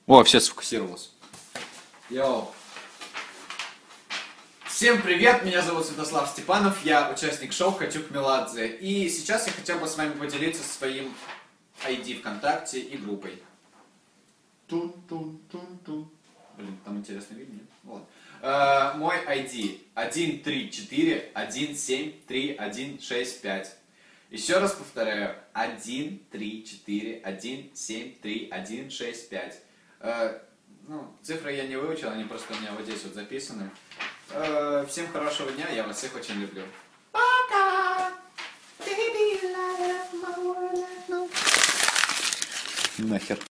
О, все сфокусировалось. Йоу. Всем привет, меня зовут Святослав Степанов, я участник шоу «Хочу к Меладзе». И сейчас я хотел бы с вами поделиться своим ID ВКонтакте и группой. Тун-тун-тун-тун. Блин, там интересно видно, нет? Вот. Мой ID 134173165. Еще раз повторяю, 134173165. Ну, цифры я не выучил, они просто у меня вот здесь вот записаны. Всем хорошего дня, я вас всех очень люблю. Пока! Нахер.